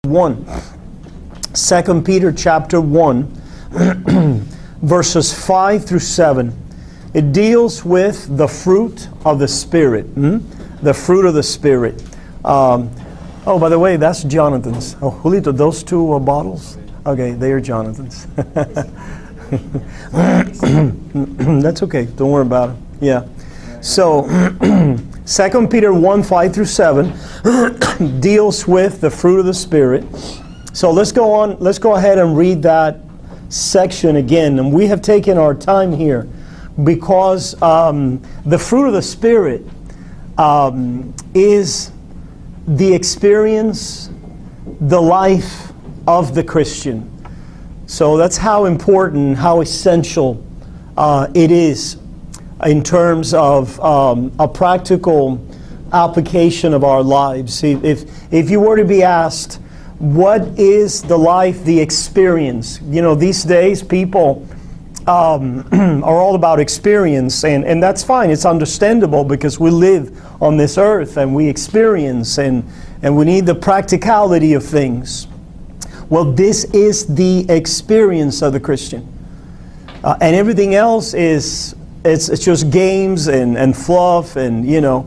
1. 2 Peter chapter 1, verses 5 through 7. It deals with the fruit of the Spirit. The fruit of the Spirit. Oh, by the way, that's Jonathan's. Oh, Julito, those two bottles? Okay, they are Jonathan's. That's okay. Don't worry about it. Yeah. So, 2 Peter 1, 5 through 7 deals with the fruit of the Spirit. So let's go on. Let's go ahead and read that section again. And we have taken our time here because the fruit of the Spirit is the experience, the life of the Christian. So that's how important, how essential it is in terms of a practical application of our lives. If you were to be asked, what is the life, the experience? You know, these days people are all about experience, and that's fine. It's understandable because we live on this earth and we experience and we need the practicality of things. Well, this is the experience of the Christian. And everything else is it's just games and fluff and, you know,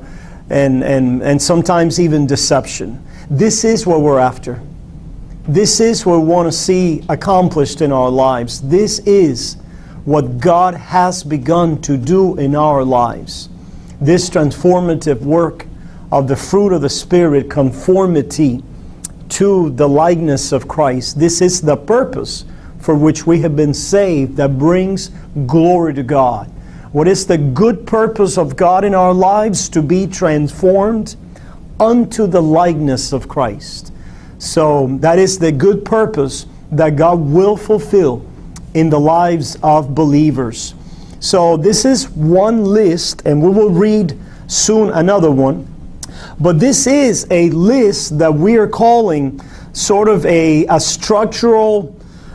and sometimes even deception. This is what we're after. This is what we want to see accomplished in our lives. This is what God has begun to do in our lives. This transformative work of the fruit of the Spirit, conformity to the likeness of Christ. This is the purpose for which we have been saved, that brings glory to God. What is the good purpose of God in our lives? To be transformed unto the likeness of Christ. So that is the good purpose that God will fulfill in the lives of believers. So this is one list, and we will read soon another one. But this is a list that we are calling sort of a structural,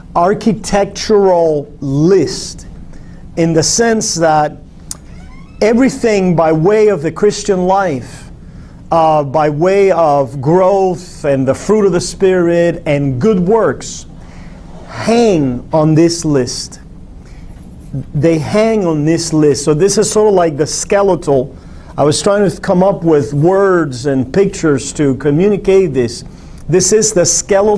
architectural list, in the sense that everything by way of the Christian life, by way of growth and the fruit of the Spirit and good works, hang on this list. They hang on this list. So this is sort of like the skeletal. I was trying to come up with words and pictures to communicate this. This is the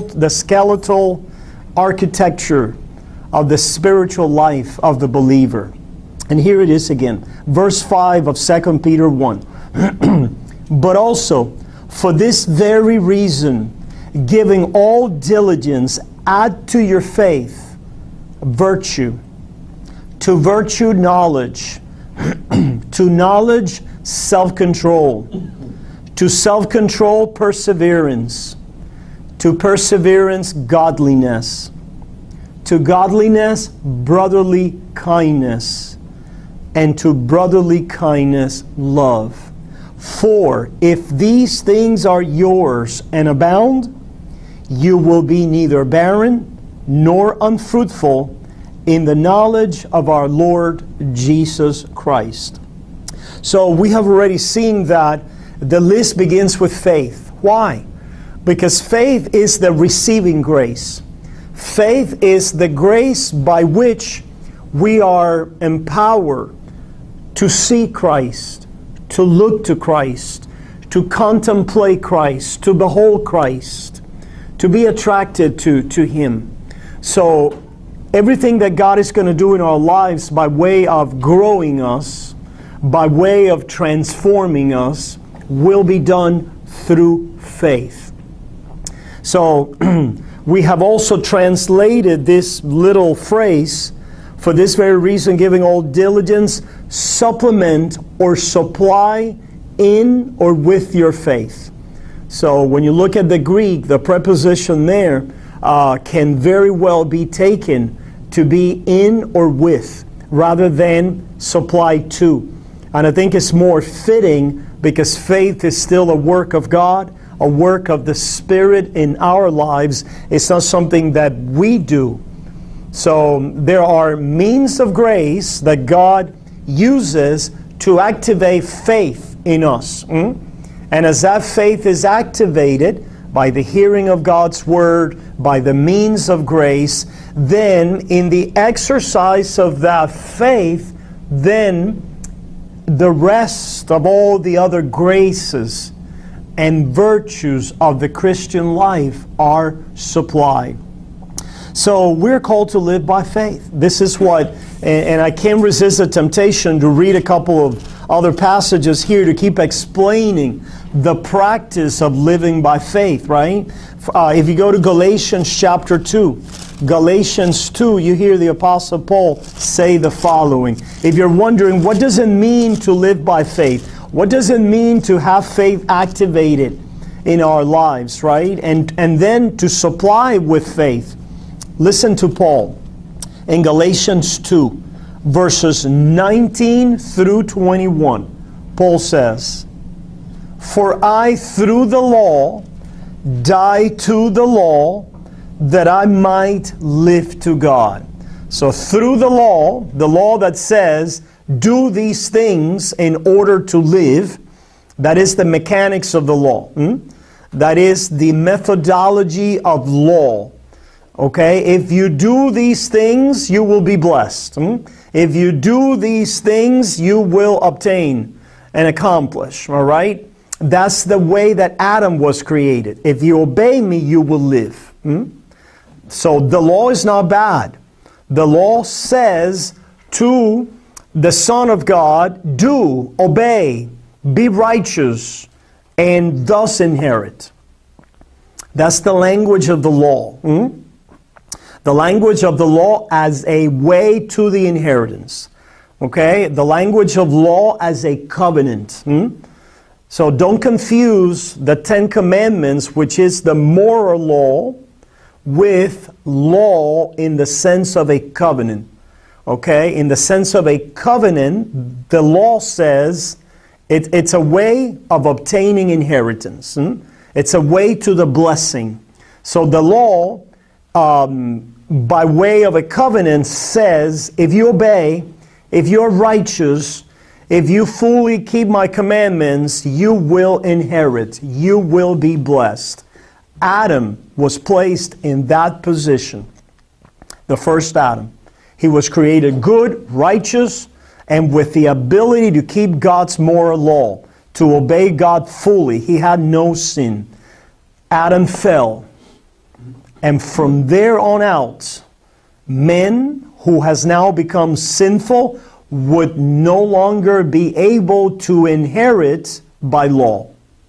skeletal architecture of the spiritual life of the believer. And here it is again. Verse 5 of 2 Peter 1. But also, for this very reason, giving all diligence, add to your faith virtue. To virtue, knowledge. To knowledge, self-control. To self-control, perseverance. To perseverance, godliness. To godliness, brotherly kindness. And to brotherly kindness, love. For if these things are yours and abound, you will be neither barren nor unfruitful in the knowledge of our Lord Jesus Christ. So we have already seen that the list begins with faith. Why? Because faith is the receiving grace. Faith is the grace by which we are empowered to see Christ, to look to Christ, to contemplate Christ, to behold Christ, to be attracted to Him. So everything that God is going to do in our lives by way of growing us, by way of transforming us, will be done through faith. So we have also translated this little phrase, for this very reason, giving all diligence, supplement or supply in or with your faith. So when you look at the Greek, the preposition there can very well be taken to be in or with, rather than supply to. And I think it's more fitting because faith is still a work of God, a work of the Spirit in our lives. It's not something that we do. So there are means of grace that God uses to activate faith in us. And as that faith is activated, by the hearing of God's Word, by the means of grace, then in the exercise of that faith, then the rest of all the other graces and virtues of the Christian life are supplied. So we're called to live by faith. This is what, and I can't resist the temptation to read a couple of other passages here to keep explaining the practice of living by faith, right? If you go to Galatians chapter 2, Galatians 2, you hear the Apostle Paul say the following. If you're wondering, what does it mean to live by faith? What does it mean to have faith activated in our lives, right? And then to supply with faith. Listen to Paul in Galatians 2, verses 19 through 21. Paul says, "For I through the law die to the law, that I might live to God." So through the law that says, do these things in order to live, that is the mechanics of the law. That is the methodology of law. Okay, if you do these things, you will be blessed. If you do these things, you will obtain and accomplish. All right? That's the way that Adam was created. If you obey me, you will live. So the law is not bad. The law says to the Son of God, do, obey, be righteous, and thus inherit. That's the language of the law. The language of the law as a way to the inheritance. Okay? The language of law as a covenant. So don't confuse the Ten Commandments, which is the moral law, with law in the sense of a covenant. Okay? In the sense of a covenant, the law says it's a way of obtaining inheritance. It's a way to the blessing. So the law, by way of a covenant, says if you obey, if you're righteous, if you fully keep my commandments, you will inherit. You will be blessed. Adam was placed in that position. The first Adam. He was created good, righteous, and with the ability to keep God's moral law, to obey God fully. He had no sin. Adam fell. And from there on out, men who has now become sinful would no longer be able to inherit by law.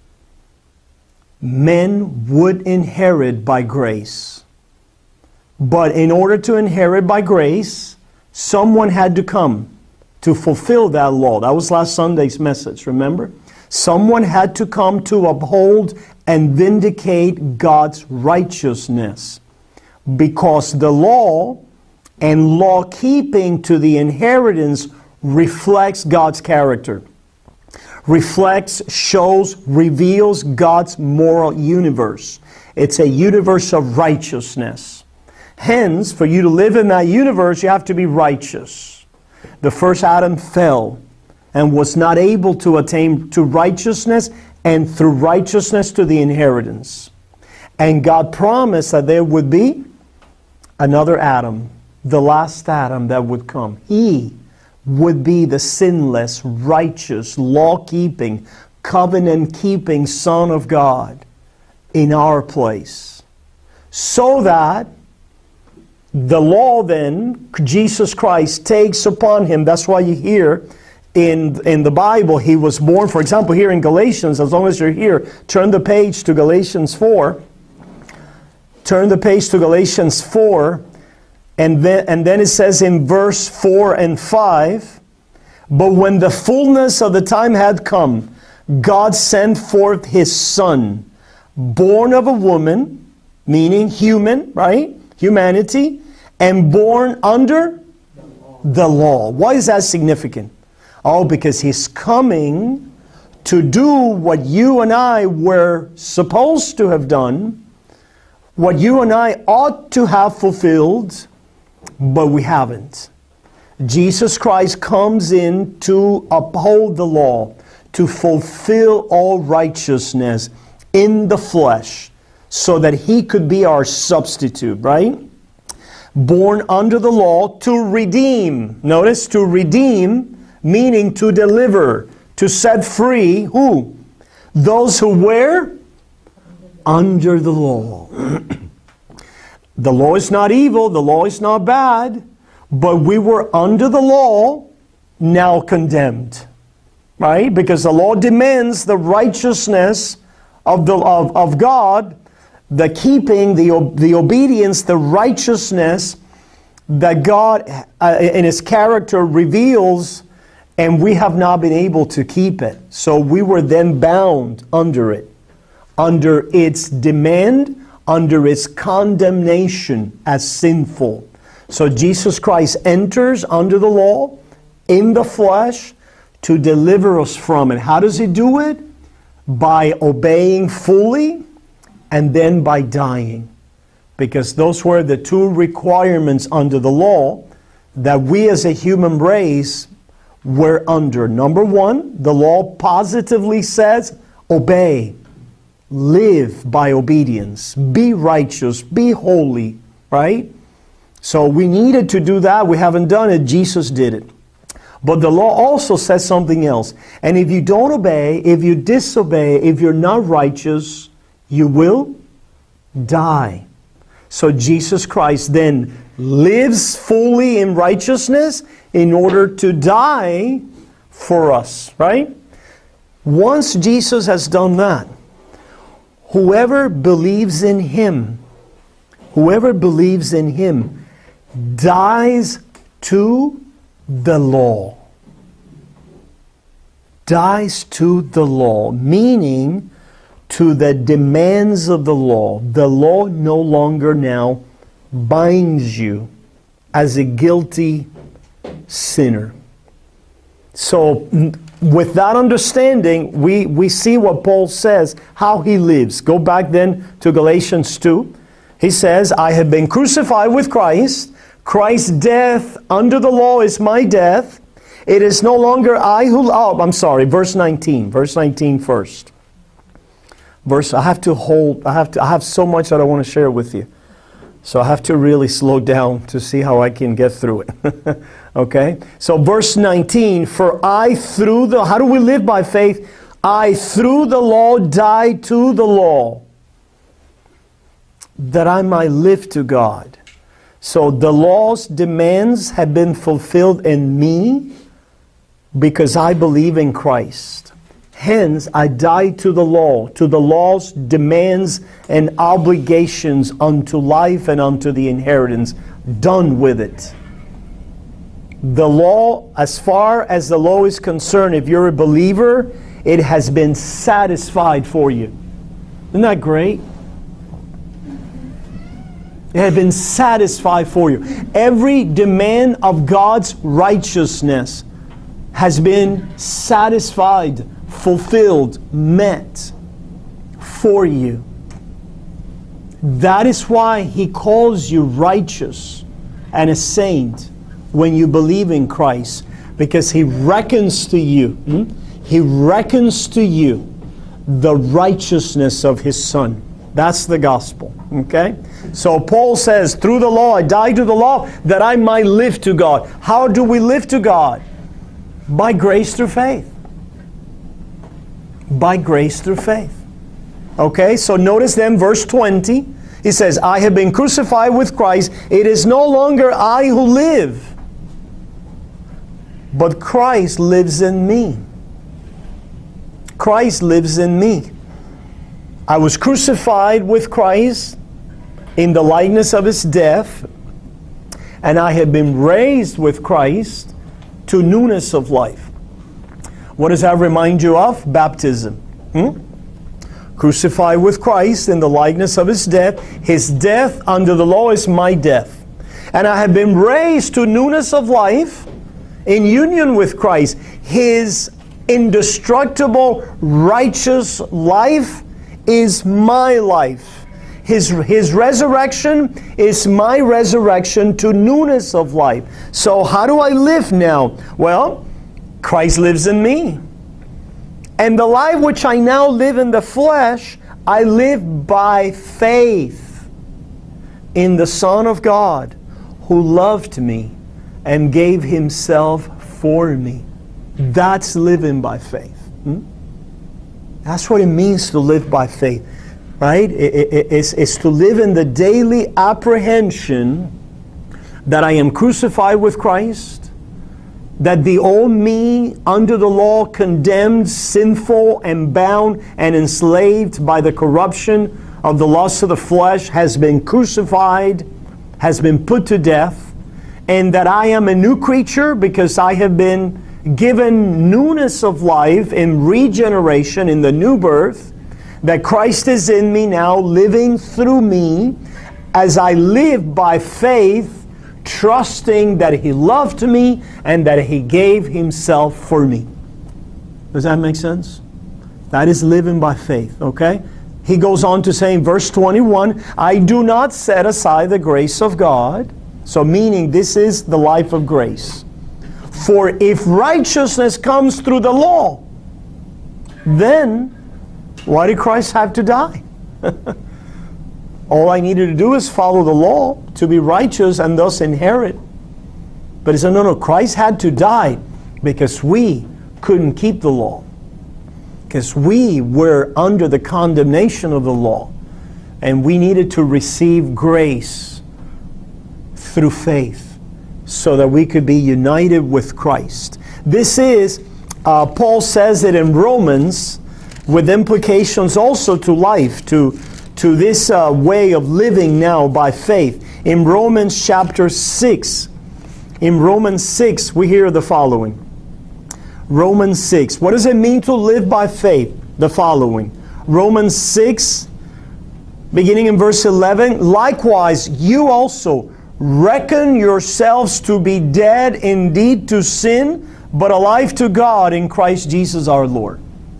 Men would inherit by grace. But in order to inherit by grace, someone had to come to fulfill that law. That was last Sunday's message, remember? Someone had to come to uphold and vindicate God's righteousness. Because the law and law keeping to the inheritance reflects God's character. Reflects, shows, reveals God's moral universe. It's a universe of righteousness. Hence, for you to live in that universe, you have to be righteous. The first Adam fell and was not able to attain to righteousness, and through righteousness to the inheritance. And God promised that there would be another Adam, the last Adam that would come. He would be the sinless, righteous, law-keeping, covenant-keeping Son of God in our place. So that the law then, Jesus Christ takes upon Him. That's why you hear in the Bible, He was born. For example, here in Galatians, as long as you're here, turn the page to Galatians 4. Turn the page to Galatians 4. And then it says in verse 4 and 5, "But when the fullness of the time had come, God sent forth His Son, born of a woman," meaning human, right? Humanity, "and born under the law." Why is that significant? Oh, because He's coming to do what you and I were supposed to have done, what you and I ought to have fulfilled, but we haven't. Jesus Christ comes in to uphold the law, to fulfill all righteousness in the flesh, so that He could be our substitute, right? Born under the law to redeem. Notice, to redeem, meaning to deliver, to set free, who? Those who were under the law. The law is not evil, the law is not bad, but we were under the law, now condemned. Right? Because the law demands the righteousness of God, the keeping, the obedience, the righteousness that God in His character reveals, and we have not been able to keep it. So we were then bound under it, under its demand, under its condemnation as sinful. So Jesus Christ enters under the law in the flesh to deliver us from it. How does He do it? By obeying fully and then by dying. Because those were the two requirements under the law that we as a human race were under. Number one, the law positively says, obey. Live by obedience. Be righteous. Be holy. Right? So we needed to do that. We haven't done it. Jesus did it. But the law also says something else. And if you don't obey, if you disobey, if you're not righteous, you will die. So Jesus Christ then lives fully in righteousness in order to die for us, right? Once Jesus has done that, whoever believes in Him dies to the law. Dies to the law, meaning to the demands of the law. The law no longer now binds you as a guilty sinner. So with that understanding, we see what Paul says, how he lives. Go back then to Galatians 2. He says, I have been crucified with Christ. Christ's death under the law is my death. It is no longer I who... Oh, I'm sorry, verse 19. Verse 19 first. I have so much that I want to share with you. So I have to really slow down to see how I can get through it. Okay? So verse 19, for I through the... How do we live by faith? I through the law died to the law, that I might live to God. So the law's demands have been fulfilled in me because I believe in Christ. Hence, I died to the law's demands and obligations unto life and unto the inheritance. Done with it. The law, as far as the law is concerned, if you're a believer, it has been satisfied for you. Isn't that great? It had been satisfied for you. Every demand of God's righteousness has been satisfied, fulfilled, met for you. That is why He calls you righteous and a saint when you believe in Christ, because He reckons to you, He reckons to you the righteousness of His Son. That's the gospel. Okay? So Paul says, through the law, I died to the law that I might live to God. How do we live to God? By grace through faith. By grace through faith. Okay, so notice then verse 20. He says, I have been crucified with Christ. It is no longer I who live, but Christ lives in me. Christ lives in me. I was crucified with Christ in the likeness of His death, and I have been raised with Christ to newness of life. What does that remind you of? Baptism. Crucified with Christ in the likeness of His death. His death under the law is my death. And I have been raised to newness of life in union with Christ. His indestructible, righteous life is my life. His resurrection is my resurrection to newness of life. So how do I live now? Well, Christ lives in me. And the life which I now live in the flesh, I live by faith in the Son of God who loved me and gave Himself for me. That's living by faith. That's what it means to live by faith. Right? It's to live in the daily apprehension that I am crucified with Christ, that the old me under the law, condemned, sinful, and bound, and enslaved by the corruption of the lust of the flesh, has been crucified, has been put to death, and that I am a new creature because I have been given newness of life in regeneration, in the new birth, that Christ is in me now, living through me, as I live by faith, trusting that He loved me and that He gave Himself for me. Does that make sense? That is living by faith, okay? He goes on to say in verse 21, I do not set aside the grace of God. So meaning this is the life of grace. For if righteousness comes through the law, then why did Christ have to die? All I needed to do is follow the law to be righteous and thus inherit. But he said, no, Christ had to die because we couldn't keep the law. Because we were under the condemnation of the law. And we needed to receive grace through faith so that we could be united with Christ. This is, Paul says it in Romans, with implications also to life, to this way of living now by faith. In Romans chapter 6, in Romans 6, we hear the following. Romans 6. What does it mean to live by faith? The following. Romans 6, beginning in verse 11. Likewise, you also reckon yourselves to be dead indeed to sin, but alive to God in Christ Jesus our Lord.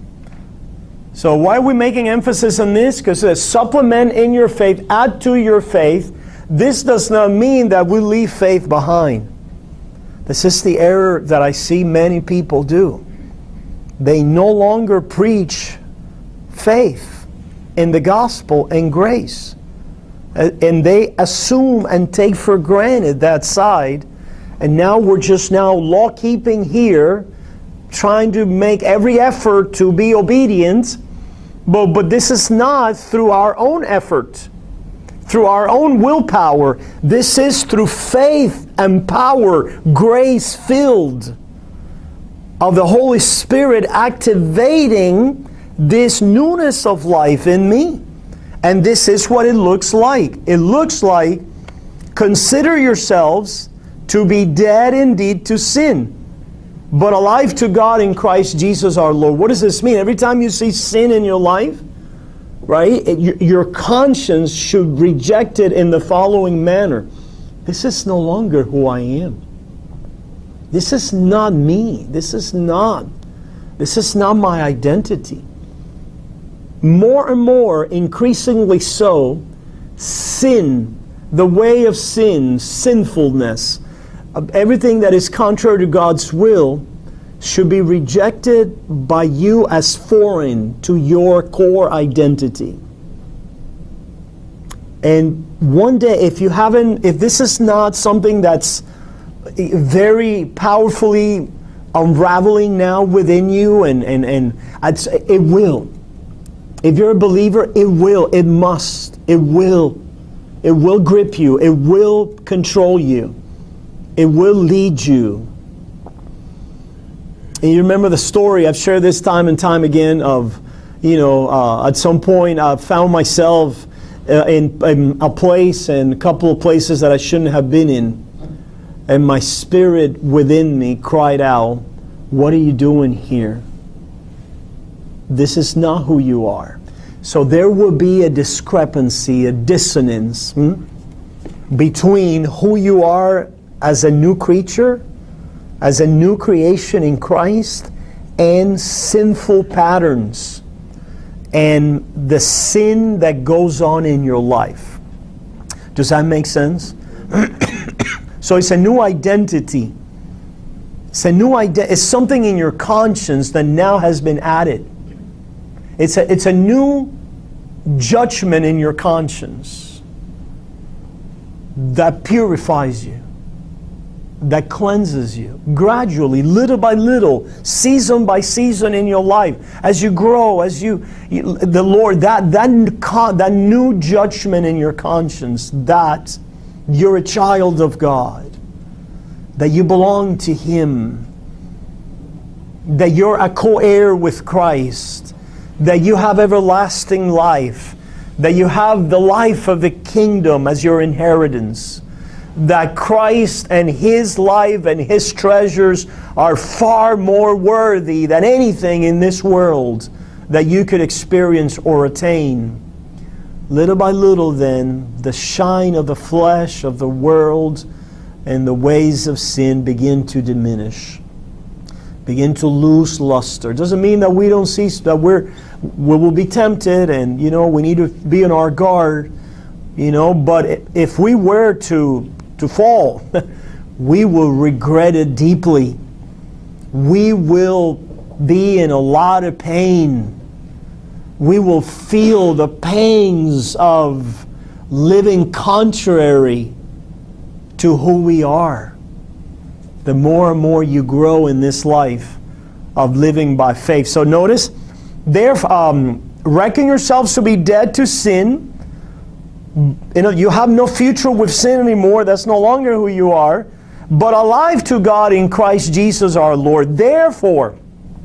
So why are we making emphasis on this? Because it says, supplement in your faith, add to your faith. This does not mean that we leave faith behind. This is the error that I see many people do. They no longer preach faith in the gospel and grace. And they assume and take for granted that side. And now we're just now law-keeping here, trying to make every effort to be obedient. But this is not through our own effort, through our own willpower. This is through faith and power, grace-filled, of the Holy Spirit activating this newness of life in me. And this is what it looks like. It looks like, consider yourselves to be dead indeed to sin, but alive to God in Christ Jesus our Lord. What does this mean? Every time you see sin in your life, right, your conscience should reject it in the following manner. This is no longer who I am. This is not me. This is not my identity. More and more, increasingly so, sin, the way of sin, sinfulness, everything that is contrary to God's will should be rejected by you as foreign to your core identity. And one day, if this is not something that's very powerfully unraveling now within you, and it will. If you're a believer, it will, it must, it will grip you, it will control you, it will lead you. And you remember the story, I've shared this time and time again, of, at some point I found myself in a place, and a couple of places that I shouldn't have been in. And my spirit within me cried out, what are you doing here? This is not who you are. So there will be a discrepancy, a dissonance between who you are as a new creature, as a new creation in Christ, and sinful patterns and the sin that goes on in your life. Does that make sense? So it's a new identity. It's something in your conscience that now has been added. It's a new judgment in your conscience that purifies you, that cleanses you gradually, little by little, season by season in your life. As you grow, the Lord, that new judgment in your conscience, that you're a child of God, that you belong to Him, that you're a co-heir with Christ, that you have everlasting life, that you have the life of the kingdom as your inheritance, that Christ and His life and His treasures are far more worthy than anything in this world that you could experience or attain. Little by little then, the shine of the flesh, of the world, and the ways of sin begin to diminish, begin to lose luster. It doesn't mean that we don't see, that we will be tempted, and we need to be on our guard, but if we were to fall, we will regret it deeply. We will be in a lot of pain. We will feel the pangs of living contrary to who we are. The more and more you grow in this life of living by faith. So notice, therefore, reckon yourselves to be dead to sin. You have no future with sin anymore. That's no longer who you are. But alive to God in Christ Jesus our Lord. Therefore,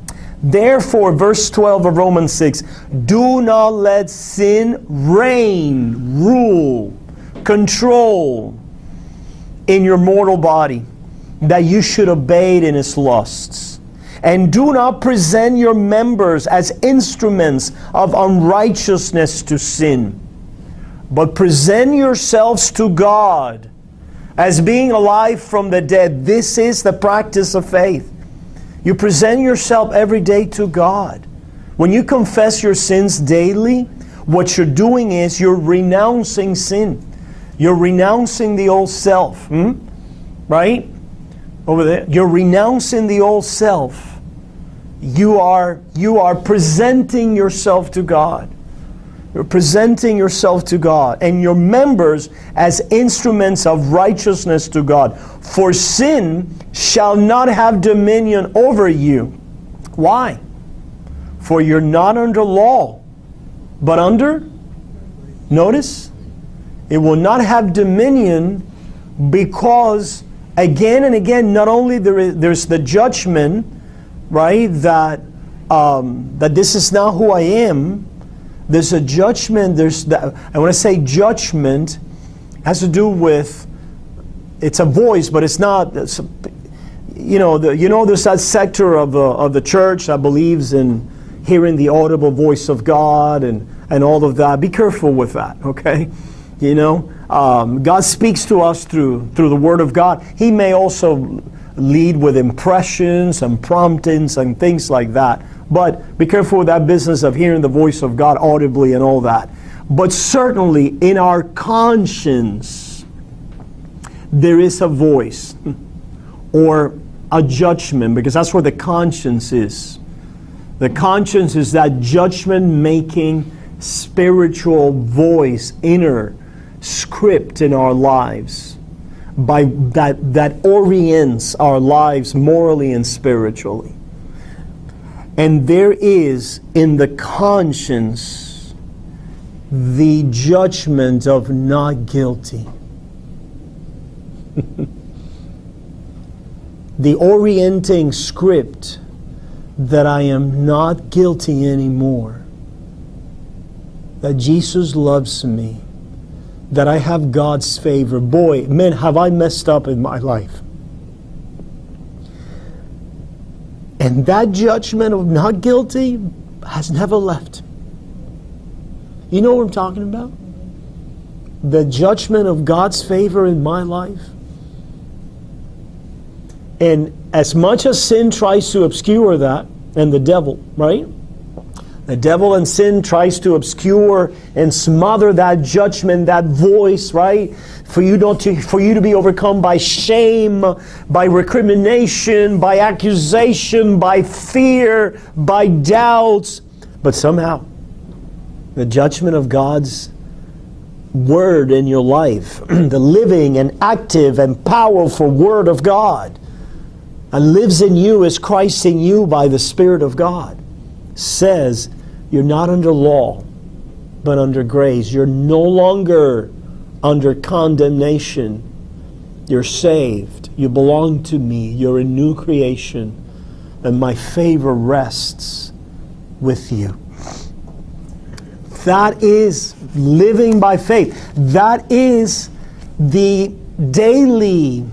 verse 12 of Romans 6, do not let sin reign, rule, control in your mortal body, that you should obey it in its lusts. And do not present your members as instruments of unrighteousness to sin, but present yourselves to God as being alive from the dead. This is the practice of faith. You present yourself every day to God. When you confess your sins daily, what you're doing is you're renouncing sin. You're renouncing the old self. Right? Over there. You're renouncing the old self. You are presenting yourself to God. You're presenting yourself to God and your members as instruments of righteousness to God. For sin shall not have dominion over you. Why? For you're not under law, but under, notice, it will not have dominion because again and again, not only there's the judgment, right, that this is not who I am. There's a judgment. And when I say judgment, it has to do with, it's a voice, but it's not. There's that sector of the church that believes in hearing the audible voice of God and all of that. Be careful with that, okay? God speaks to us through the Word of God. He may also lead with impressions and promptings and things like that. But be careful with that business of hearing the voice of God audibly and all that. But certainly in our conscience, there is a voice or a judgment, because that's where the conscience is. The conscience is that judgment-making spiritual voice, inner script in our lives that orients our lives morally and spiritually. And there is in the conscience the judgment of not guilty. The orienting script that I am not guilty anymore. That Jesus loves me. That I have God's favor. Boy, man, have I messed up in my life. And that judgment of not guilty has never left. You know what I'm talking about? The judgment of God's favor in my life. And as much as sin tries to obscure that, and the devil, right? The devil and sin tries to obscure and smother that judgment, that voice, right? For you to be overcome by shame, by recrimination, by accusation, by fear, by doubts. But somehow, The judgment of God's Word in your life, the living and active and powerful Word of God, and lives in you as Christ in you by the Spirit of God, says you're not under law, but under grace. You're no longer under condemnation. You're saved. You belong to me. You're a new creation. And my favor rests with you. That is living by faith. That is the daily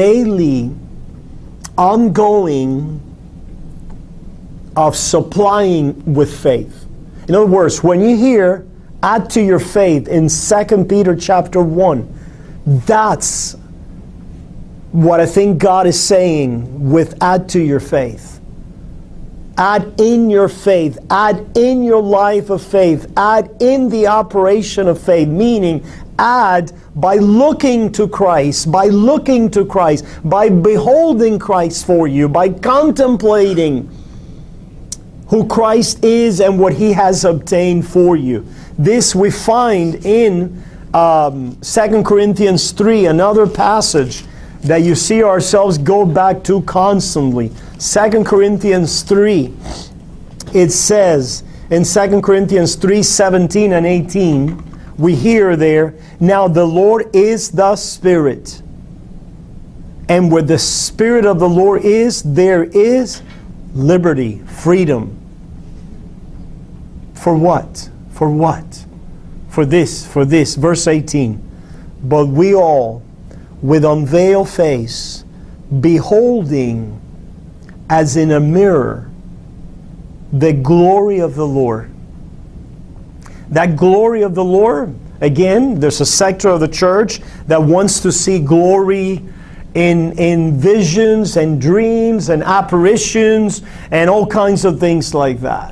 ongoing of supplying with faith. In other words, when you hear, add to your faith in 2 Peter chapter 1, that's what I think God is saying with add to your faith. Add in your faith, add in your life of faith, add in the operation of faith, meaning add by looking to Christ, by beholding Christ for you, by contemplating who Christ is and what He has obtained for you. This we find in 2 Corinthians 3, another passage that you see ourselves go back to constantly. 2 Corinthians 3, it says in 2 Corinthians 3, 17 and 18, we hear there, now the Lord is the Spirit. And where the Spirit of the Lord is, there is liberty, freedom. For what? For what? For this. Verse 18. But we all, with unveiled face, beholding as in a mirror the glory of the Lord. That glory of the Lord, again, there's a sector of the church that wants to see glory in visions and dreams and apparitions and all kinds of things like that.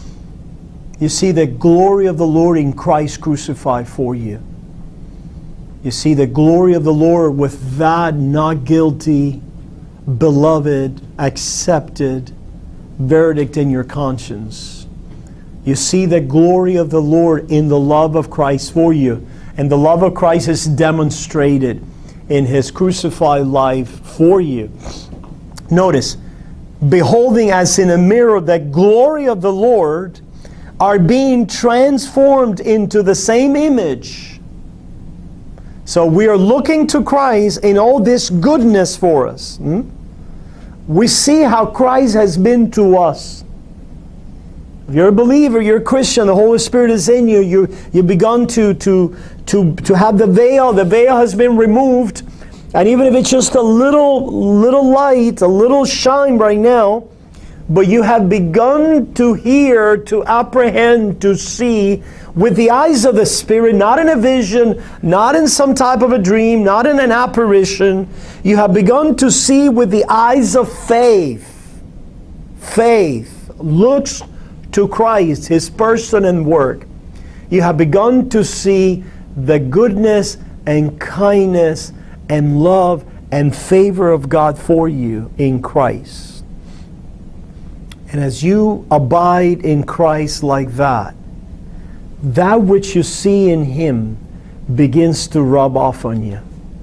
You see the glory of the Lord in Christ crucified for you. You see the glory of the Lord with that not guilty, beloved, accepted verdict in your conscience. You see the glory of the Lord in the love of Christ for you. And the love of Christ is demonstrated in His crucified life for you. Notice, beholding as in a mirror the glory of the Lord, are being transformed into the same image. So we are looking to Christ in all this goodness for us. We see how Christ has been to us. If you're a believer, you're a Christian, the Holy Spirit is in you, you've begun to have the veil. The veil has been removed. And even if it's just a little light, a little shine right now, but you have begun to hear, to apprehend, to see with the eyes of the Spirit, not in a vision, not in some type of a dream, not in an apparition. You have begun to see with the eyes of faith. Faith looks to Christ, His person and work. You have begun to see the goodness and kindness and love and favor of God for you in Christ. And as you abide in Christ like that, that which you see in Him begins to rub off on you.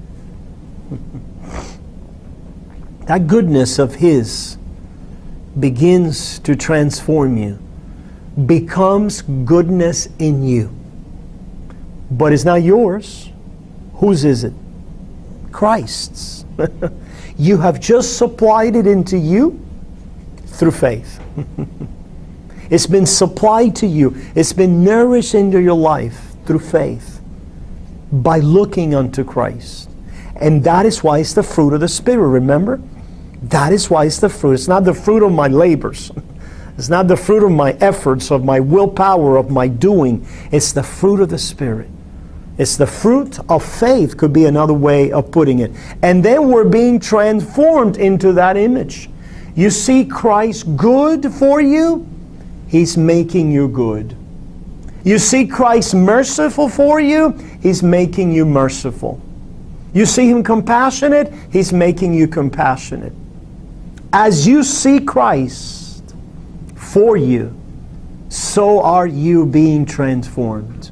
That goodness of His begins to transform you, becomes goodness in you. But it's not yours. Whose is it? Christ's. You have just supplied it into you through faith. It's been supplied to you. It's been nourished into your life through faith by looking unto Christ. And that is why it's the fruit of the Spirit, remember? That is why it's the fruit. It's not the fruit of my labors. It's not the fruit of my efforts, of my willpower, of my doing. It's the fruit of the Spirit. It's the fruit of faith, could be another way of putting it. And then we're being transformed into that image. You see Christ good for you, He's making you good. You see Christ merciful for you, He's making you merciful. You see Him compassionate, He's making you compassionate. As you see Christ for you, so are you being transformed.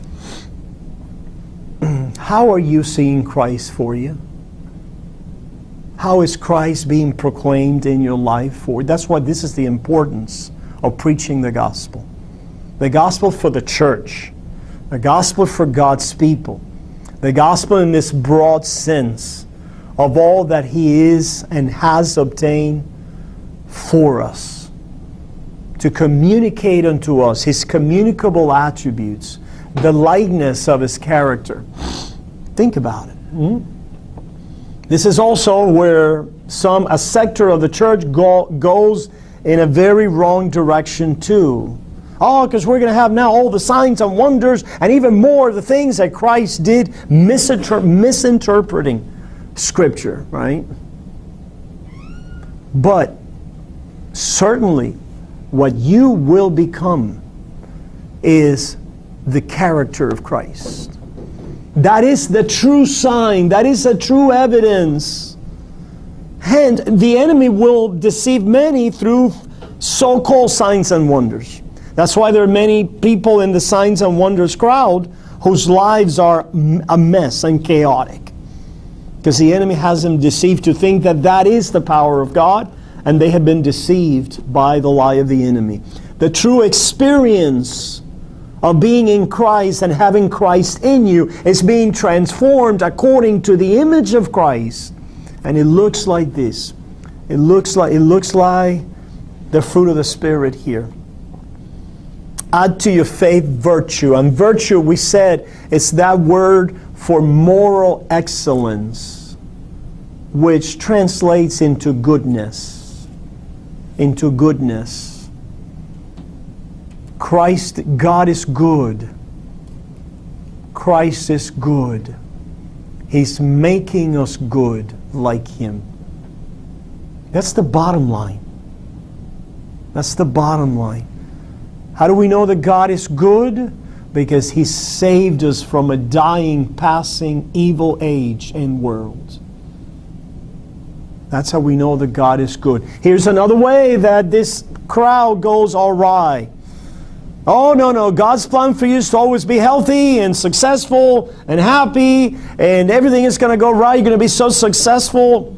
How are you seeing Christ for you? How is Christ being proclaimed in your life for you? That's why this is the importance of preaching the gospel. The gospel for the church. The gospel for God's people. The gospel in this broad sense of all that He is and has obtained for us. To communicate unto us His communicable attributes, the likeness of His character. Think about it. This is also where a sector of the church goes in a very wrong direction too. Oh, because we're going to have now all the signs and wonders and even more of the things that Christ did, misinterpreting Scripture, right? But certainly what you will become is the character of Christ. That is the true sign. That is the true evidence. And the enemy will deceive many through so-called signs and wonders. That's why there are many people in the signs and wonders crowd whose lives are a mess and chaotic. Because the enemy has them deceived to think that that is the power of God, and they have been deceived by the lie of the enemy. The true experience of being in Christ and having Christ in you is being transformed according to the image of Christ. And it looks like this. It looks like the fruit of the Spirit here. Add to your faith virtue. And virtue, we said, it's that word for moral excellence, which translates into goodness. Into goodness. Christ, God is good. Christ is good. He's making us good like Him. That's the bottom line. That's the bottom line. How do we know that God is good? Because He saved us from a dying, passing, evil age and world. That's how we know that God is good. Here's another way that this crowd goes awry. Oh, no, God's plan for you is to always be healthy and successful and happy, and everything is going to go right. You're going to be so successful.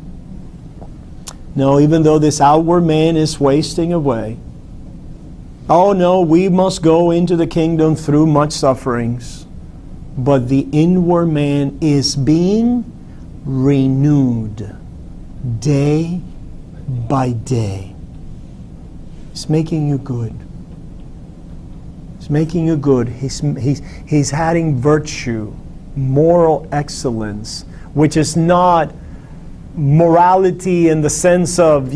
No, even though this outward man is wasting away. Oh, no, we must go into the kingdom through much sufferings. But the inward man is being renewed day by day. It's making you good. He's making you good. He's adding virtue, moral excellence, which is not morality in the sense of,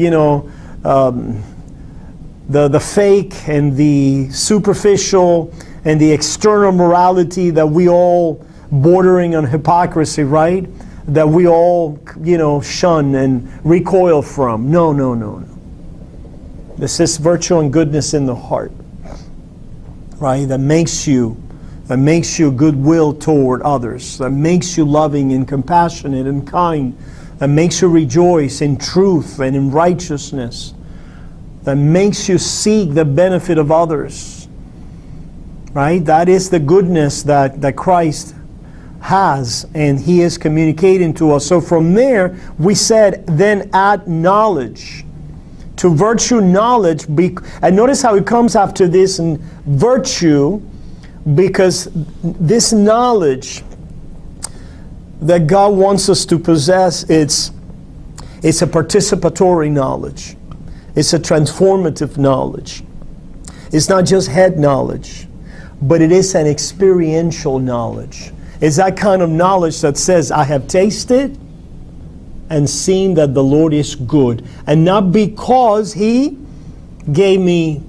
the fake and the superficial and the external morality that we all bordering on hypocrisy, right? That we all, shun and recoil from. No. This is virtue and goodness in the heart. Right, that makes you goodwill toward others, that makes you loving and compassionate and kind, that makes you rejoice in truth and in righteousness, that makes you seek the benefit of others. Right? That is the goodness that Christ has, and He is communicating to us. So from there, we said, then add knowledge. To virtue, knowledge, and notice how it comes after this in virtue, because this knowledge that God wants us to possess, it's a participatory knowledge. It's a transformative knowledge. It's not just head knowledge, but it is an experiential knowledge. It's that kind of knowledge that says, I have tasted and seen that the Lord is good. And not because He gave me,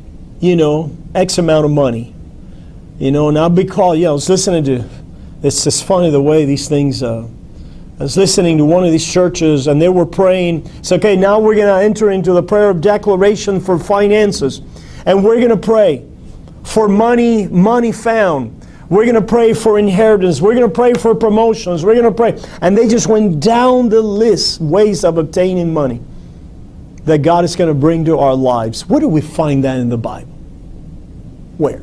X amount of money. Not because, I was listening to, it's just funny the way these things, I was listening to one of these churches and they were praying. It's okay, now we're going to enter into the prayer of declaration for finances. And we're going to pray for money found. We're going to pray for inheritance. We're going to pray for promotions. We're going to pray. And they just went down the list, ways of obtaining money that God is going to bring to our lives. Where do we find that in the Bible? Where?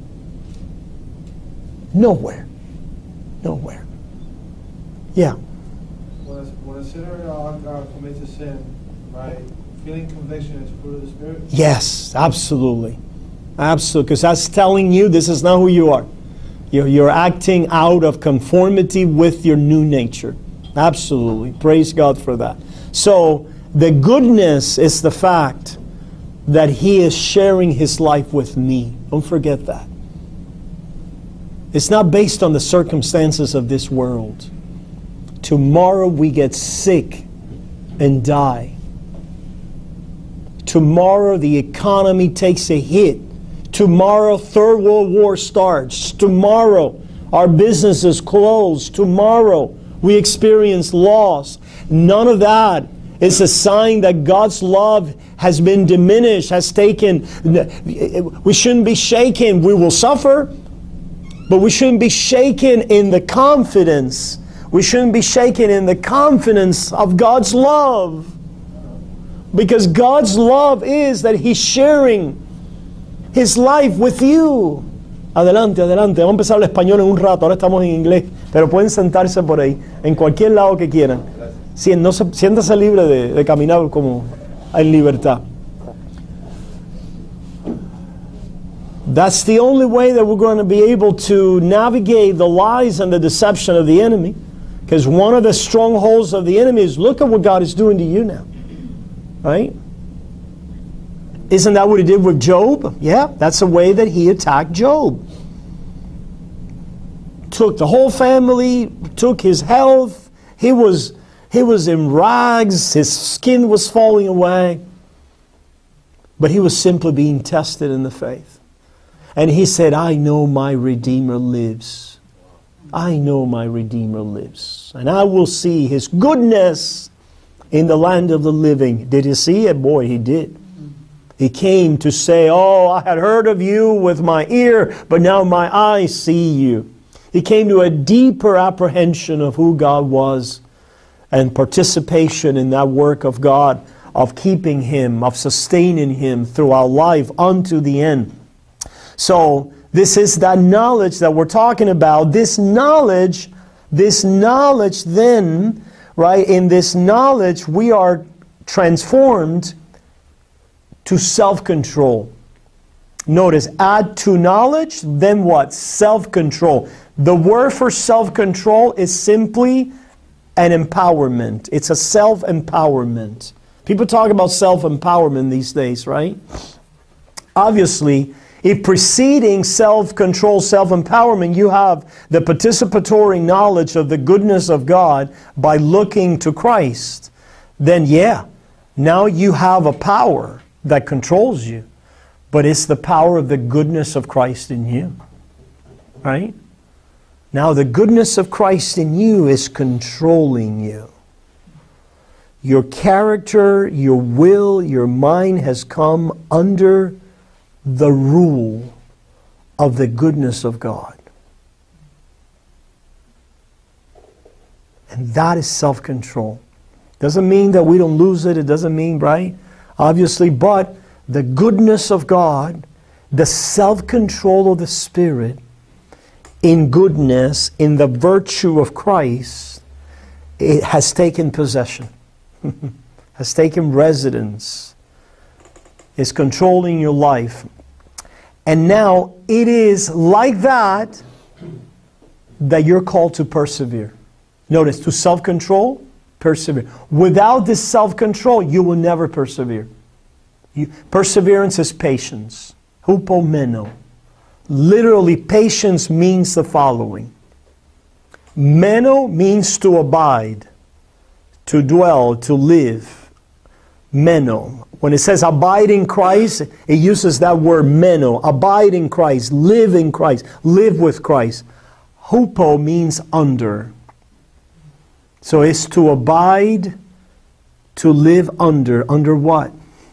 Nowhere. Nowhere. Yeah. When a sinner commits a sin, by feeling conviction is fruit of the Spirit? Yes, absolutely. Absolutely. Because that's telling you this is not who you are. You're acting out of conformity with your new nature. Absolutely. Praise God for that. So, the goodness is the fact that He is sharing His life with me. Don't forget that. It's not based on the circumstances of this world. Tomorrow we get sick and die. Tomorrow the economy takes a hit. Tomorrow Third World War starts. Tomorrow our businesses close. Tomorrow we experience loss. None of that is a sign that God's love has been diminished, has taken. We shouldn't be shaken. We will suffer, but we shouldn't be shaken in the confidence. We shouldn't be shaken in the confidence of God's love. Because God's love is that He's sharing His life with you. Adelante, adelante. Vamos a empezar el español en un rato. Ahora estamos en inglés. Pero pueden sentarse por ahí, en cualquier lado que quieran. Siéntase libre de caminar como en libertad. That's the only way that we're going to be able to navigate the lies and the deception of the enemy. Because one of the strongholds of the enemy is, look at what God is doing to you now. Right? Isn't that what He did with Job? Yeah, that's the way that He attacked Job. Took the whole family, took his health. He was in rags. His skin was falling away. But he was simply being tested in the faith. And he said, I know my Redeemer lives. I know my Redeemer lives. And I will see His goodness in the land of the living. Did he see it? Boy, he did. He came to say, oh, I had heard of you with my ear, but now my eyes see you. He came to a deeper apprehension of who God was and participation in that work of God, of keeping Him, of sustaining Him through our life unto the end. So, this is that knowledge that we're talking about. This knowledge then, right, in this knowledge we are transformed to self-control. Notice, add to knowledge, then what? Self-control. The word for self-control is simply an empowerment. It's a self-empowerment. People talk about self-empowerment these days, right? Obviously, if preceding self-control, self-empowerment, you have the participatory knowledge of the goodness of God by looking to Christ, then yeah, now you have a power that controls you. But it's the power of the goodness of Christ in you. Right? Now the goodness of Christ in you is controlling you. Your character, your will, your mind has come under the rule of the goodness of God. And that is self-control. Doesn't mean that we don't lose it. It doesn't mean, right? Obviously, but the goodness of God, the self-control of the Spirit, in goodness, in the virtue of Christ, it has taken possession, has taken residence, is controlling your life. And now it is like that that you're called to persevere. Notice, to self-control, persevere. Without this self-control, you will never persevere. Perseverance is patience. Hupomeno. Literally, patience means the following. Meno means to abide, to dwell, to live. Meno. When it says abide in Christ, it uses that word meno. Abide in Christ, live in Christ, live with Christ. Hupo means under. So it's to abide, to live under. Under what?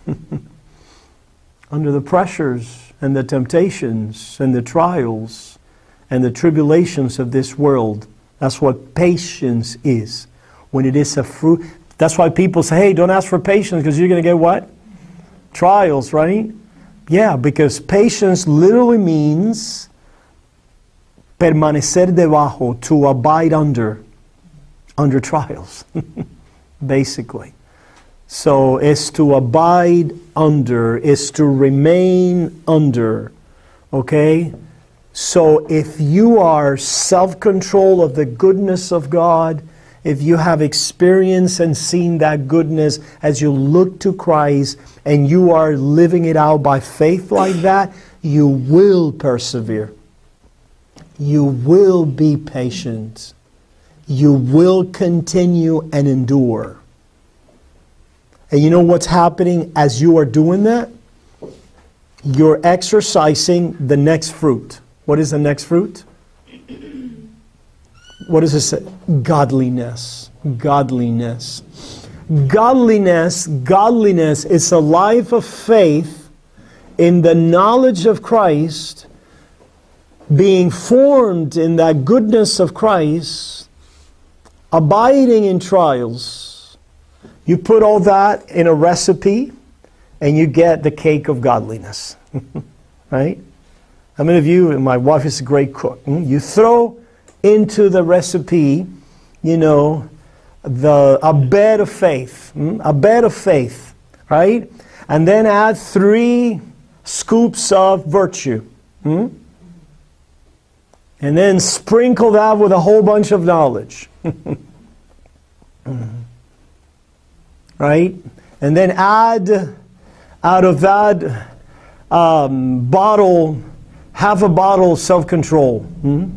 Under the pressures and the temptations and the trials and the tribulations of this world. That's what patience is. When it is a fruit. That's why people say, hey, don't ask for patience because you're going to get what? Trials, right? Yeah, because patience literally means permanecer debajo, to abide under trials, basically. So it's to abide under, is to remain under, okay? So if you are self-control of the goodness of God, if you have experienced and seen that goodness as you look to Christ and you are living it out by faith like that, you will persevere. You will be patient. You will continue and endure. And you know what's happening as you are doing that? You're exercising the next fruit. What is the next fruit? What does it say? Godliness. Godliness. Godliness is a life of faith in the knowledge of Christ, being formed in that goodness of Christ, abiding in trials. You put all that in a recipe and you get the cake of godliness. Right? How many of you, and my wife is a great cook, you throw into the recipe, you know, a bed of faith, right? And then add 3 scoops of virtue. And then sprinkle that with a whole bunch of knowledge. Right? And then add out of that bottle, half a bottle of self-control.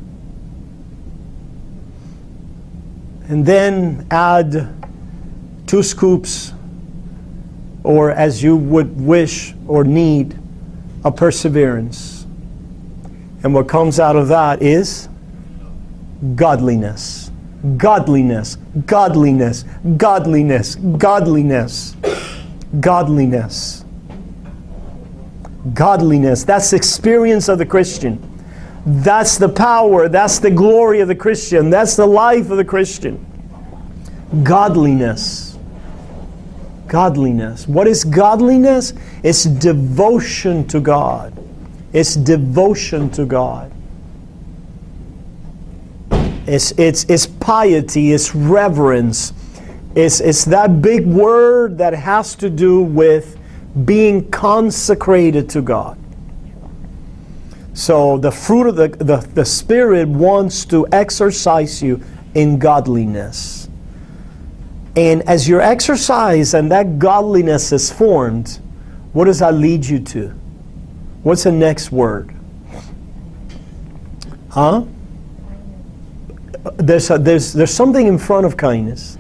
And then add 2 scoops, or as you would wish or need, a perseverance. And what comes out of that is godliness. Godliness. Godliness. Godliness. Godliness. Godliness. Godliness. That's the experience of the Christian. That's the power, that's the glory of the Christian, that's the life of the Christian. Godliness. Godliness. What is godliness? It's devotion to God. It's devotion to God. It's piety, it's reverence. It's that big word that has to do with being consecrated to God. So the fruit of the Spirit wants to exercise you in godliness. And as you're exercised and that godliness is formed, what does that lead you to? What's the next word? Huh? There's something in front of kindness.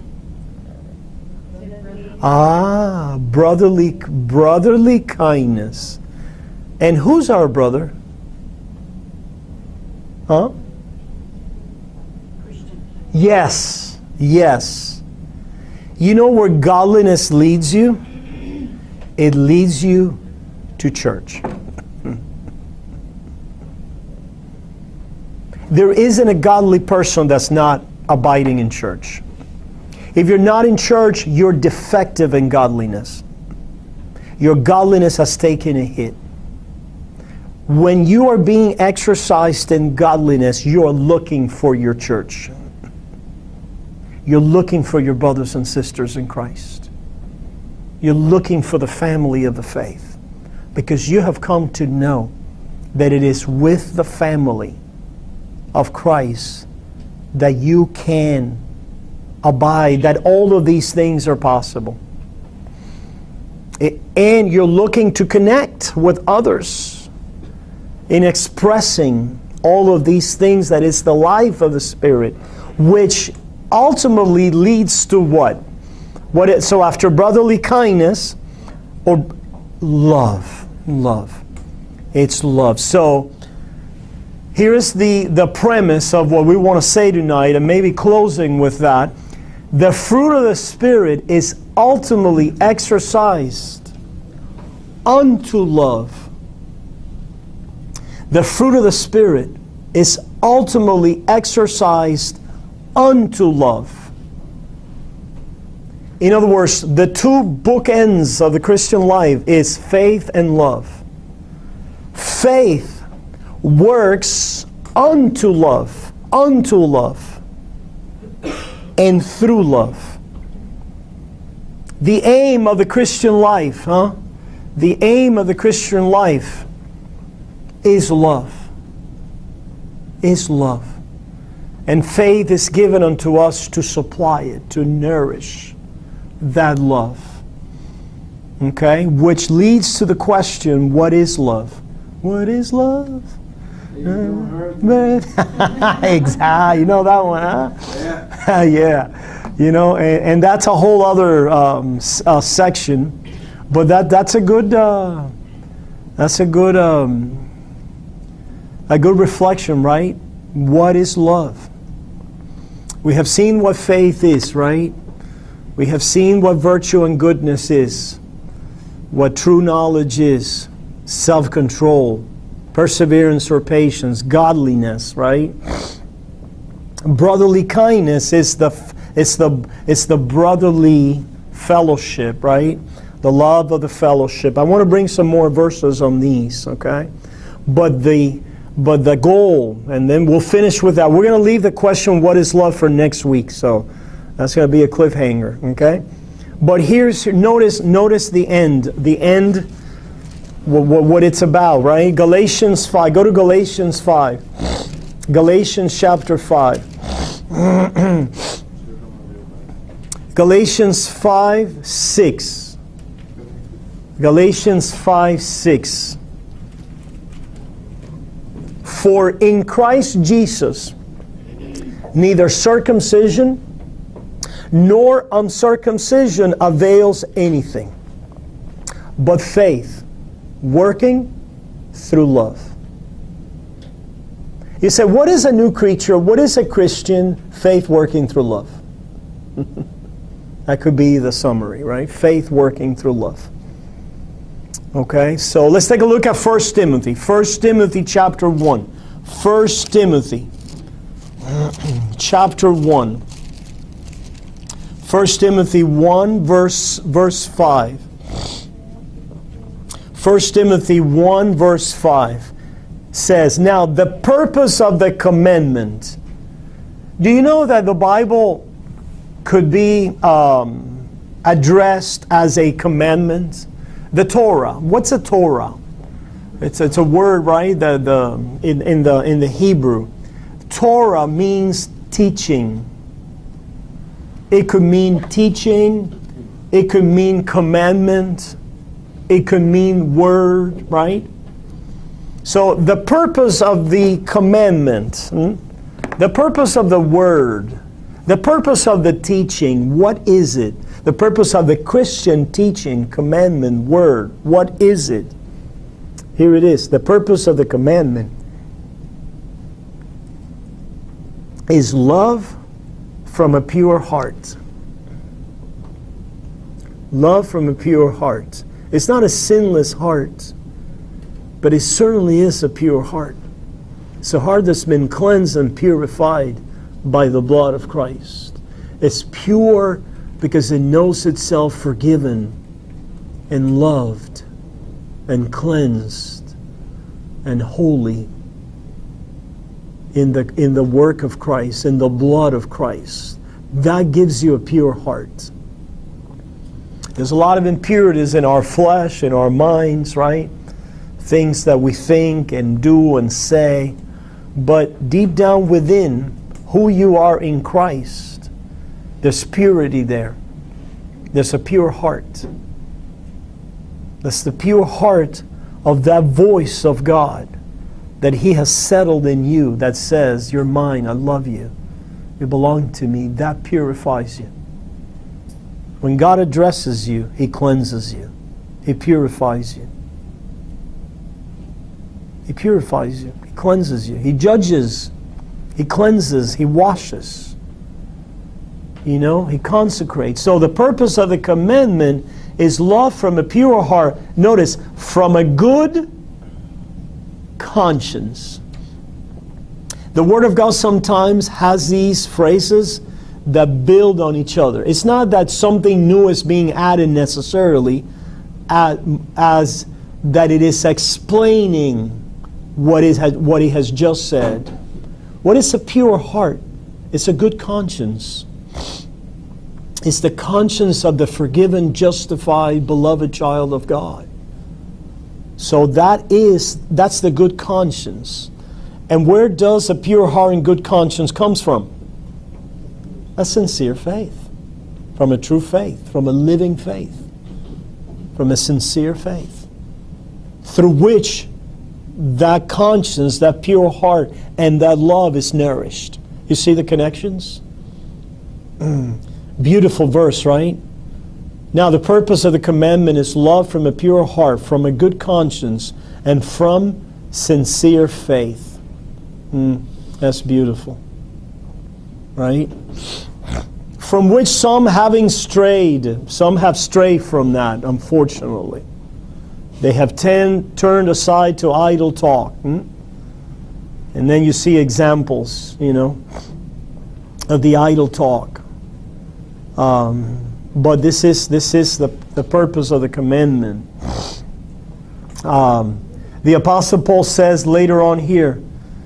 Brotherly kindness. And who's our brother? Huh? Christian. Yes, yes. You know where godliness leads you? It leads you to church. There isn't a godly person that's not abiding in church. If you're not in church, you're defective in godliness. Your godliness has taken a hit. When you are being exercised in godliness, you are looking for your church. You're looking for your brothers and sisters in Christ. You're looking for the family of the faith. Because you have come to know that it is with the family of Christ that you can abide, that all of these things are possible. And you're looking to connect with others in expressing all of these things that is the life of the Spirit, which ultimately leads to what? So after brotherly kindness, or love. It's love. So here is the premise of what we want to say tonight, and maybe closing with that. The fruit of the Spirit is ultimately exercised unto love. The fruit of the Spirit is ultimately exercised unto love. In other words, the 2 bookends of the Christian life is faith and love. Faith works unto love, and through love. The aim of the Christian life, the aim of the Christian life is love. Is love. And faith is given unto us to supply it, to nourish that love. Okay? Which leads to the question, what is love? What is love? Exactly. You know that one, huh? Yeah. Yeah. You know, and that's a whole other section. But that's a good reflection, right? What is love? We have seen what faith is, right? We have seen what virtue and goodness is, what true knowledge is, self-control, perseverance or patience, godliness, right? Brotherly kindness is the brotherly fellowship, right? The love of the fellowship. I want to bring some more verses on these, okay? But the goal, and then we'll finish with that. We're going to leave the question, what is love, for next week. So that's going to be a cliffhanger, okay? But notice the end, what it's about, right? Galatians 5. Go to Galatians 5. Galatians chapter 5. Galatians 5, 6. Galatians 5, 6. For in Christ Jesus, neither circumcision nor uncircumcision avails anything, but faith working through love. You say, what is a new creature? What is a Christian? Faith working through love. That could be the summary, right? Faith working through love. Okay, so let's take a look at 1 Timothy. 1 Timothy chapter 1. 1 Timothy chapter 1. 1 Timothy 1 verse 5. 1 Timothy 1 verse 5 says, now the purpose of the commandment. Do you know that the Bible could be addressed as a commandment? The Torah. What's a Torah? It's a word, right? In the Hebrew, Torah means teaching. It could mean teaching. It could mean commandment. It could mean word, right? So the purpose of the commandment, the purpose of the word, the purpose of the teaching, what is it? The purpose of the Christian teaching, commandment, word, what is it? Here it is. The purpose of the commandment is love from a pure heart. Love from a pure heart. It's not a sinless heart, but it certainly is a pure heart. It's a heart that's been cleansed and purified by the blood of Christ. It's pure because it knows itself forgiven and loved and cleansed and holy in the work of Christ, in the blood of Christ. That gives you a pure heart. There's a lot of impurities in our flesh, in our minds, right? Things that we think and do and say. But deep down within, who you are in Christ, there's purity there. There's a pure heart. That's the pure heart of that voice of God that He has settled in you that says, you're mine, I love you, you belong to me. That purifies you. When God addresses you, He cleanses you. He purifies you. He purifies you. He cleanses you. He judges. He cleanses. He washes. You know, He consecrates. So the purpose of the commandment is love from a pure heart. Notice, from a good conscience. The Word of God sometimes has these phrases that build on each other. It's not that something new is being added necessarily, as that it is explaining what he has just said. What is a pure heart? It's a good conscience. It's the conscience of the forgiven, justified, beloved child of God. So that's the good conscience. And where does a pure heart and good conscience comes from? A sincere faith. From a true faith. From a living faith. From a sincere faith. Through which that conscience, that pure heart, and that love is nourished. You see the connections? Beautiful verse, right? Now the purpose of the commandment is love from a pure heart, from a good conscience, and from sincere faith. That's beautiful. Right? From which some have strayed from that, unfortunately. They have turned aside to idle talk. And then you see examples, of the idle talk. But this is the purpose of the commandment. The Apostle Paul says later on here,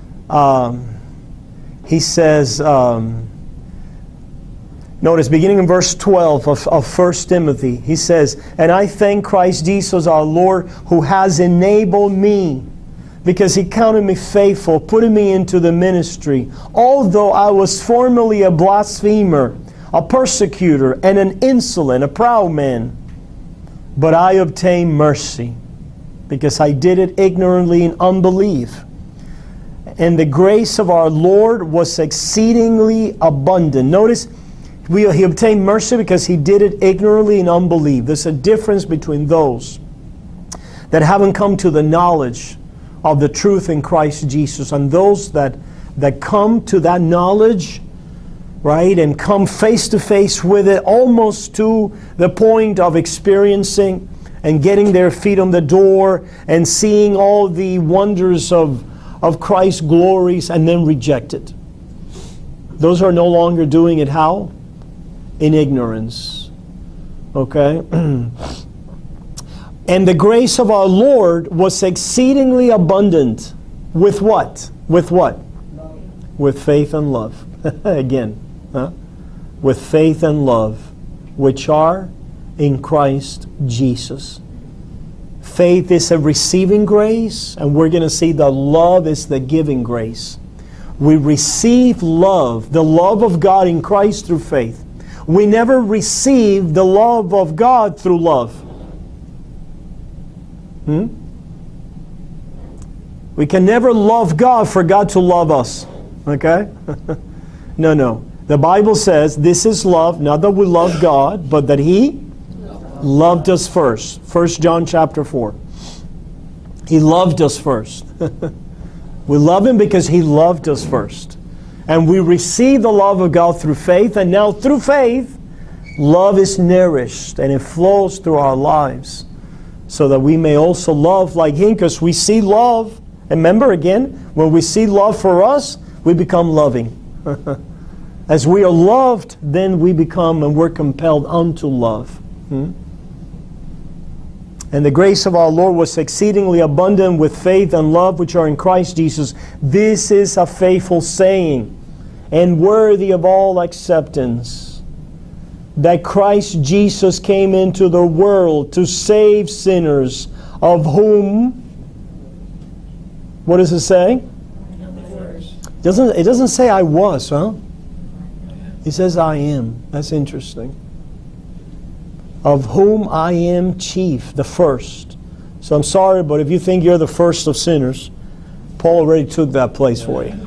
he says, notice beginning in verse 12 of 1 Timothy, he says, "And I thank Christ Jesus our Lord, who has enabled me, because He counted me faithful, putting me into the ministry, although I was formerly a blasphemer, a persecutor, and an insolent, a proud man. But I obtained mercy, because I did it ignorantly in unbelief. And the grace of our Lord was exceedingly abundant." Notice, he obtained mercy because he did it ignorantly in unbelief. There's a difference between those that haven't come to the knowledge of the truth in Christ Jesus and those that come to that knowledge, right, and come face to face with it, almost to the point of experiencing and getting their feet on the door and seeing all the wonders of Christ's glories, and then reject it. Those are no longer doing it how? In ignorance. Okay? And the grace of our Lord was exceedingly abundant. With what? With what? Love. With faith and love. Again. With faith and love, which are in Christ Jesus. Faith is a receiving grace, and we're going to see that love is the giving grace. We receive love, the love of God in Christ through faith. We never receive the love of God through love. We can never love God for God to love us. Okay? No. The Bible says this is love, not that we love God, but that He loved us first. 1 John chapter 4. He loved us first. We love Him because He loved us first. And we receive the love of God through faith, and now through faith, love is nourished and it flows through our lives so that we may also love like Him, because we see love. And remember again, when we see love for us, we become loving. As we are loved, then we become and we're compelled unto love. And the grace of our Lord was exceedingly abundant with faith and love which are in Christ Jesus. This is a faithful saying and worthy of all acceptance, that Christ Jesus came into the world to save sinners, of whom, what does it say? It doesn't say I was, huh? It says I am. That's interesting. Of whom I am chief, the first. So I'm sorry, but if you think you're the first of sinners, Paul already took that place for you.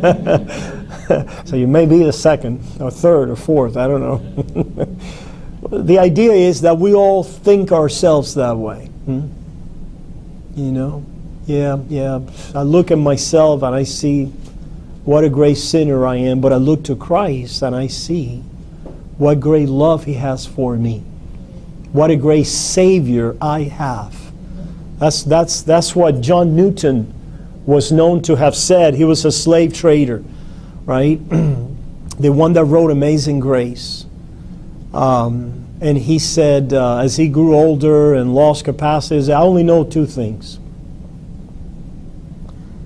So you may be the second, or third, or fourth, I don't know. The idea is that we all think ourselves that way. Yeah. I look at myself and I see what a great sinner I am, but I look to Christ and I see what great love He has for me. What a great Savior I have. That's what John Newton was known to have said. He was a slave trader, right? The one that wrote Amazing Grace. And he said, as he grew older and lost capacities, I only know two things.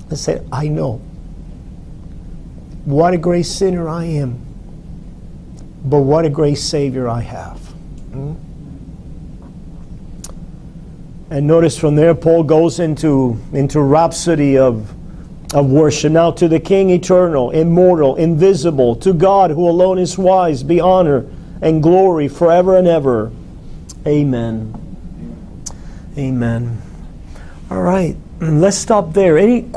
and say, I know what a great sinner I am, but what a great Savior I have. And notice from there, Paul goes into rhapsody of worship. Now to the King eternal, immortal, invisible, to God who alone is wise, be honor and glory forever and ever. Amen. Amen. All right, let's stop there. Any